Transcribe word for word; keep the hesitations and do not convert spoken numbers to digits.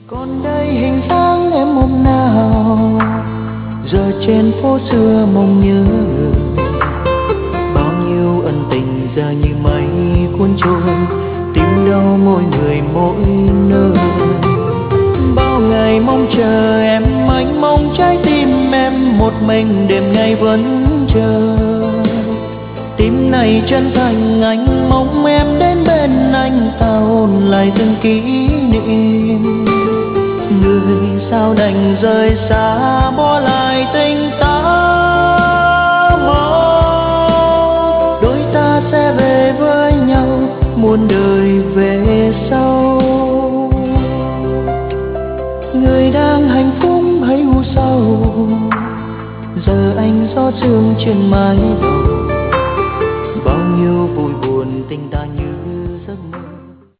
Còn đây hình dáng em hôm nào, giờ trên phố xưa mong nhớ. Bao nhiêu ân tình giờ như mây cuốn trôi, tìm đâu mỗi người mỗi nơi. Bao ngày mong chờ em, anh mong trái tim em một mình đêm ngày vẫn chờ. Tim này chân thành, anh mong em đến bên anh, ta ôn lại từng kỷ niệm. Người sao đành rời xa, bỏ lại tình ta mong. Đôi ta sẽ về với nhau muôn đời về sau. Người đang hạnh phúc hãy u sầu, giờ anh gió sương trên mái